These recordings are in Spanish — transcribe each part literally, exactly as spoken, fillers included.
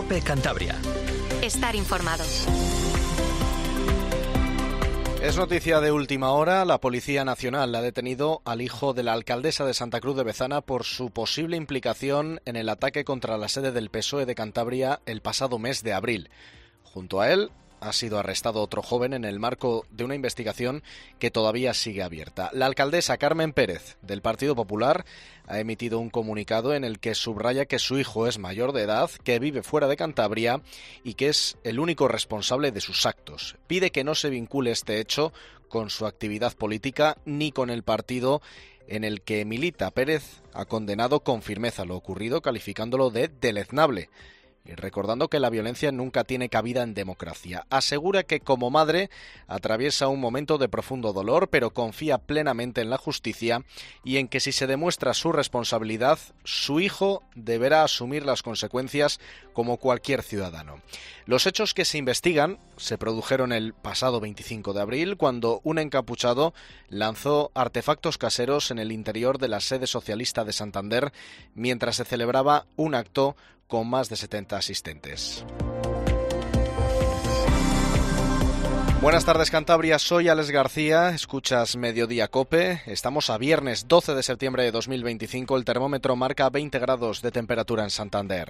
COPE Cantabria. Estar informado. Es noticia de última hora. La Policía Nacional ha detenido al hijo de la alcaldesa de Santa Cruz de Bezana por su posible implicación en el ataque contra la sede del P S O E de Cantabria el pasado mes de abril. Junto a él ha sido arrestado otro joven en el marco de una investigación que todavía sigue abierta. La alcaldesa Carmen Pérez, del Partido Popular, ha emitido un comunicado en el que subraya que su hijo es mayor de edad, que vive fuera de Cantabria y que es el único responsable de sus actos. Pide que no se vincule este hecho con su actividad política ni con el partido en el que milita. Pérez ha condenado con firmeza lo ocurrido, calificándolo de deleznable y recordando que la violencia nunca tiene cabida en democracia. Asegura que como madre atraviesa un momento de profundo dolor, pero confía plenamente en la justicia y en que si se demuestra su responsabilidad, su hijo deberá asumir las consecuencias como cualquier ciudadano. Los hechos que se investigan se produjeron el pasado veinticinco de abril, cuando un encapuchado lanzó artefactos caseros en el interior de la sede socialista de Santander mientras se celebraba un acto con más de setenta asistentes. Buenas tardes, Cantabria, soy Alex García, escuchas Mediodía COPE. Estamos a viernes doce de septiembre de dos mil veinticinco, el termómetro marca veinte grados de temperatura en Santander.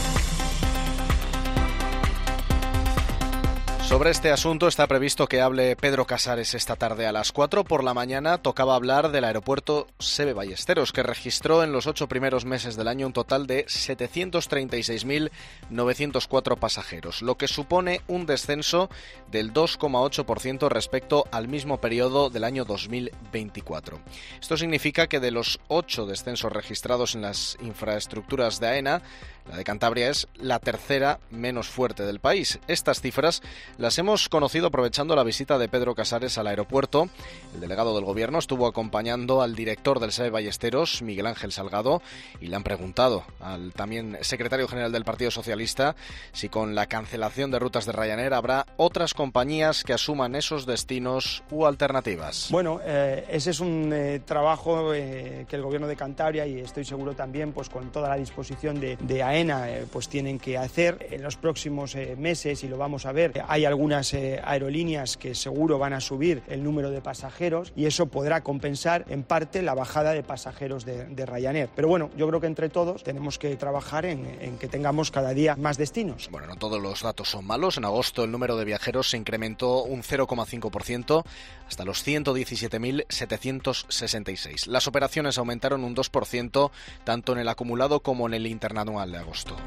Sobre este asunto está previsto que hable Pedro Casares esta tarde a las cuatro. Por la mañana tocaba hablar del aeropuerto SEBE Ballesteros, que registró en los ocho primeros meses del año un total de setecientos treinta y seis mil novecientos cuatro pasajeros, lo que supone un descenso del dos coma ocho por ciento respecto al mismo periodo del año dos mil veinticuatro. Esto significa que de los ocho descensos registrados en las infraestructuras de AENA, la de Cantabria es la tercera menos fuerte del país. Estas cifras las hemos conocido aprovechando la visita de Pedro Casares al aeropuerto. El delegado del Gobierno estuvo acompañando al director del SEBE Ballesteros, Miguel Ángel Salgado, y le han preguntado al también secretario general del Partido Socialista si con la cancelación de rutas de Ryanair habrá otras compañías que asuman esos destinos u alternativas. Bueno, eh, ese es un eh, trabajo eh, que el Gobierno de Cantabria, y estoy seguro también pues con toda la disposición de, de AENA, eh, pues tienen que hacer en los próximos eh, meses, y lo vamos a ver. Eh, hay algunas eh, aerolíneas que seguro van a subir el número de pasajeros y eso podrá compensar en parte la bajada de pasajeros de, de Ryanair. Pero bueno, yo creo que entre todos tenemos que trabajar en, en que tengamos cada día más destinos. Bueno, no todos los datos son malos. En agosto el número de viajeros se incrementó un cero coma cinco por ciento hasta los ciento diecisiete mil setecientos sesenta y seis. Las operaciones aumentaron un dos por ciento tanto en el acumulado como en el interanual de agosto.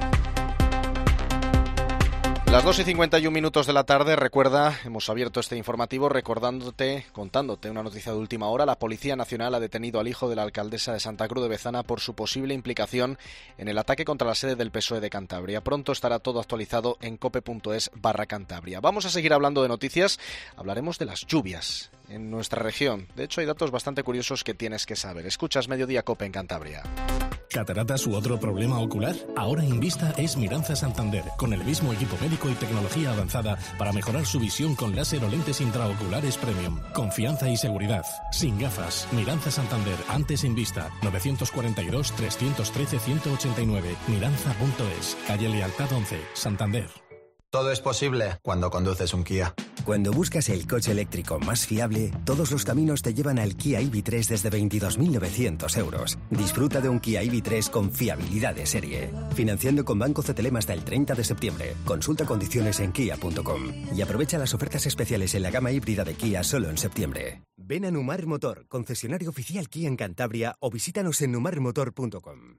Las dos y cincuenta y un minutos de la tarde, recuerda, hemos abierto este informativo recordándote, contándote una noticia de última hora. La Policía Nacional ha detenido al hijo de la alcaldesa de Santa Cruz de Bezana por su posible implicación en el ataque contra la sede del P S O E de Cantabria. Pronto estará todo actualizado en cope.es barra Cantabria. Vamos a seguir hablando de noticias, hablaremos de las lluvias en nuestra región. De hecho, hay datos bastante curiosos que tienes que saber. Escuchas Mediodía COPE en Cantabria. ¿Cataratas u otro problema ocular? Ahora Invista es Miranza Santander, con el mismo equipo médico y tecnología avanzada para mejorar su visión con láser o lentes intraoculares premium. Confianza y seguridad. Sin gafas. Miranza Santander, antes Invista. novecientos cuarenta y dos, trescientos trece, ciento ochenta y nueve. Miranza punto es. Calle Lealtad once, Santander. Todo es posible cuando conduces un Kia. Cuando buscas el coche eléctrico más fiable, todos los caminos te llevan al Kia I V tres desde veintidós mil novecientos euros. Disfruta de un Kia I V tres con fiabilidad de serie. Financiando con Banco C T L M hasta el treinta de septiembre. Consulta condiciones en kia punto com. Y aprovecha las ofertas especiales en la gama híbrida de Kia solo en septiembre. Ven a Numar Motor, concesionario oficial Kia en Cantabria, o visítanos en numar motor punto com.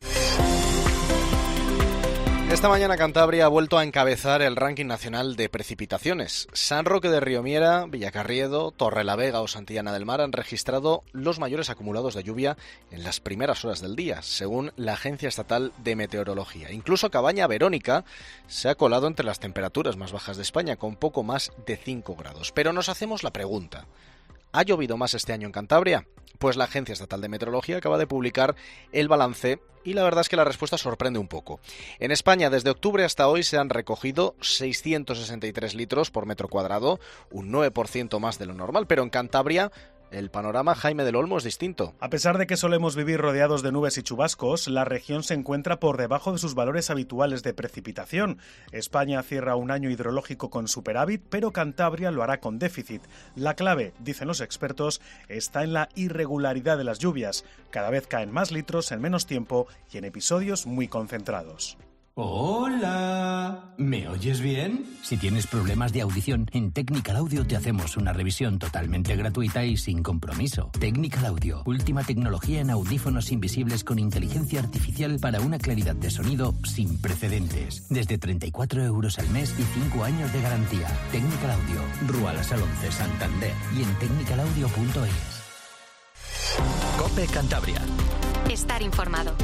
Esta mañana Cantabria ha vuelto a encabezar el ranking nacional de precipitaciones. San Roque de Riomiera, Villacarriedo, Torrelavega o Santillana del Mar han registrado los mayores acumulados de lluvia en las primeras horas del día, según la Agencia Estatal de Meteorología. Incluso Cabaña Verónica se ha colado entre las temperaturas más bajas de España, con poco más de cinco grados. Pero nos hacemos la pregunta: ¿ha llovido más este año en Cantabria? Pues la Agencia Estatal de Meteorología acaba de publicar el balance y la verdad es que la respuesta sorprende un poco. En España, desde octubre hasta hoy se han recogido seiscientos sesenta y tres litros por metro cuadrado, un nueve por ciento más de lo normal, pero en Cantabria el panorama, Jaime del Olmo, es distinto. A pesar de que solemos vivir rodeados de nubes y chubascos, la región se encuentra por debajo de sus valores habituales de precipitación. España cierra un año hidrológico con superávit, pero Cantabria lo hará con déficit. La clave, dicen los expertos, está en la irregularidad de las lluvias. Cada vez caen más litros en menos tiempo y en episodios muy concentrados. ¡Hola! ¿Me oyes bien? Si tienes problemas de audición, en Technical Audio te hacemos una revisión totalmente gratuita y sin compromiso. Technical Audio, última tecnología en audífonos invisibles con inteligencia artificial para una claridad de sonido sin precedentes. Desde treinta y cuatro euros al mes y cinco años de garantía. Technical Audio, Rua Las Alonce, Santander y en technical audio punto es. COPE Cantabria. Estar informado.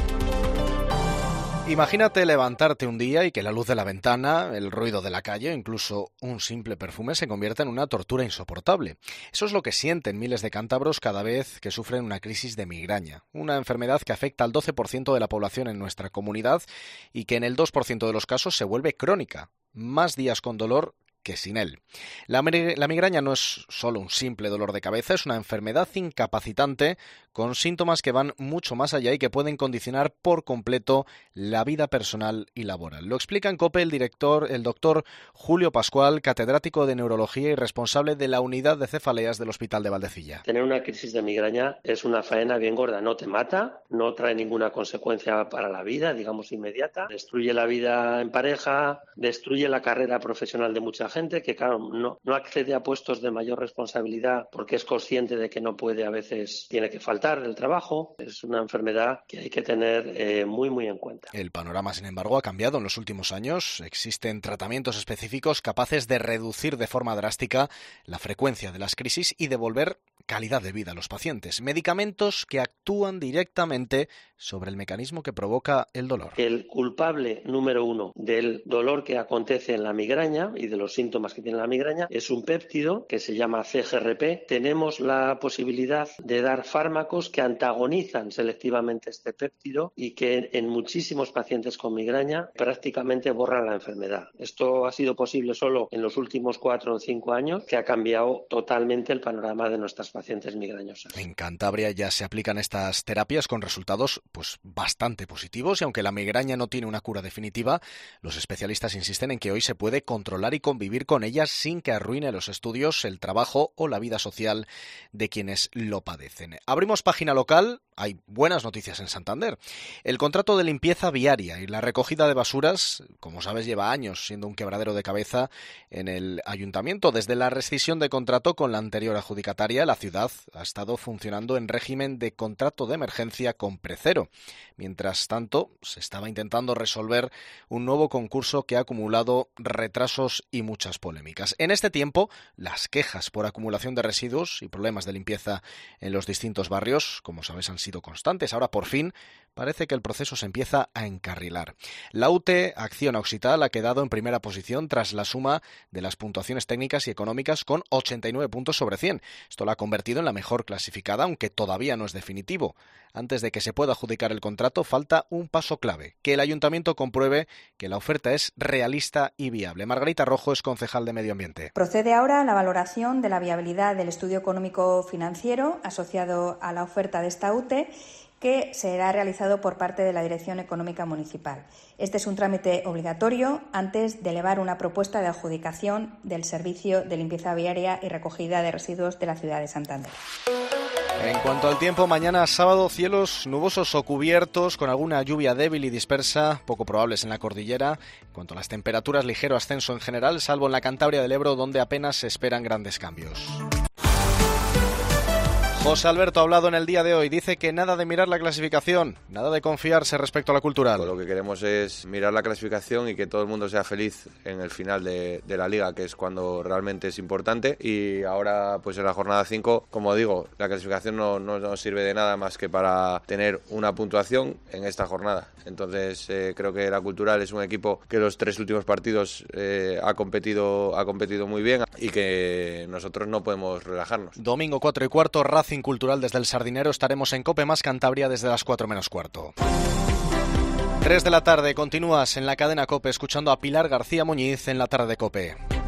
Imagínate levantarte un día y que la luz de la ventana, el ruido de la calle, incluso un simple perfume se convierta en una tortura insoportable. Eso es lo que sienten miles de cántabros cada vez que sufren una crisis de migraña, una enfermedad que afecta al doce por ciento de la población en nuestra comunidad y que en el dos por ciento de los casos se vuelve crónica, más días con dolor que sin él. La, la migraña no es solo un simple dolor de cabeza, es una enfermedad incapacitante con síntomas que van mucho más allá y que pueden condicionar por completo la vida personal y laboral. Lo explica en COPE el director, el doctor Julio Pascual, catedrático de neurología y responsable de la unidad de cefaleas del Hospital de Valdecilla. Tener una crisis de migraña es una faena bien gorda, no te mata, no trae ninguna consecuencia para la vida, digamos inmediata, destruye la vida en pareja, destruye la carrera profesional de mucha gente que, claro, no, no accede a puestos de mayor responsabilidad porque es consciente de que no puede, a veces tiene que faltar del trabajo. Es una enfermedad que hay que tener eh, muy, muy en cuenta. El panorama, sin embargo, ha cambiado en los últimos años. Existen tratamientos específicos capaces de reducir de forma drástica la frecuencia de las crisis y devolver calidad de vida a los pacientes. Medicamentos que actúan directamente sobre el mecanismo que provoca el dolor. El culpable número uno del dolor que acontece en la migraña y de los síntomas que tiene la migraña es un péptido que se llama C G R P. Tenemos la posibilidad de dar fármacos que antagonizan selectivamente este péptido y que en muchísimos pacientes con migraña prácticamente borran la enfermedad. Esto ha sido posible solo en los últimos cuatro o cinco años, que ha cambiado totalmente el panorama de nuestras pacientes migrañosas. En Cantabria ya se aplican estas terapias con resultados pues bastante positivos y aunque la migraña no tiene una cura definitiva, los especialistas insisten en que hoy se puede controlar y convivir con ellas sin que arruine los estudios, el trabajo o la vida social de quienes lo padecen. Abrimos página local. Hay buenas noticias en Santander. El contrato de limpieza viaria y la recogida de basuras, como sabes, lleva años siendo un quebradero de cabeza en el ayuntamiento. Desde la rescisión de contrato con la anterior adjudicataria, la ciudad ha estado funcionando en régimen de contrato de emergencia con precero. Mientras tanto, se estaba intentando resolver un nuevo concurso que ha acumulado retrasos y muchas polémicas. En este tiempo, las quejas por acumulación de residuos y problemas de limpieza en los distintos barrios, como sabes, han sido constantes. Ahora, por fin, parece que el proceso se empieza a encarrilar. La U T E Acción Occital ha quedado en primera posición tras la suma de las puntuaciones técnicas y económicas con ochenta y nueve puntos sobre cien. Esto la ha convertido en la mejor clasificada, aunque todavía no es definitivo. Antes de que se pueda adjudicar el contrato, falta un paso clave, que el ayuntamiento compruebe que la oferta es realista y viable. Margarita Rojo es concejal de Medio Ambiente. Procede ahora la valoración de la viabilidad del estudio económico financiero asociado a la oferta de esta U T E, que será realizado por parte de la Dirección Económica Municipal. Este es un trámite obligatorio antes de elevar una propuesta de adjudicación del servicio de limpieza viaria y recogida de residuos de la ciudad de Santander. En cuanto al tiempo, mañana sábado, cielos nubosos o cubiertos, con alguna lluvia débil y dispersa, poco probables en la cordillera. En cuanto a las temperaturas, ligero ascenso en general, salvo en la Cantabria del Ebro, donde apenas se esperan grandes cambios. José Alberto ha hablado en el día de hoy, dice que nada de mirar la clasificación, nada de confiarse respecto a la cultural. Lo que queremos es mirar la clasificación y que todo el mundo sea feliz en el final de, de la liga, que es cuando realmente es importante. Y ahora, pues en la jornada cinco, como digo, la clasificación no, no nos sirve de nada más que para tener una puntuación en esta jornada. Entonces eh, creo que la cultural es un equipo que los tres últimos partidos eh, ha competido, ha competido muy bien y que nosotros no podemos relajarnos. Domingo cuatro y cuarto, Racing Cultural desde el Sardinero. Estaremos en COPE más Cantabria desde las cuatro menos cuarto. tres de la tarde, continúas en la cadena COPE escuchando a Pilar García Muñiz en la tarde de COPE.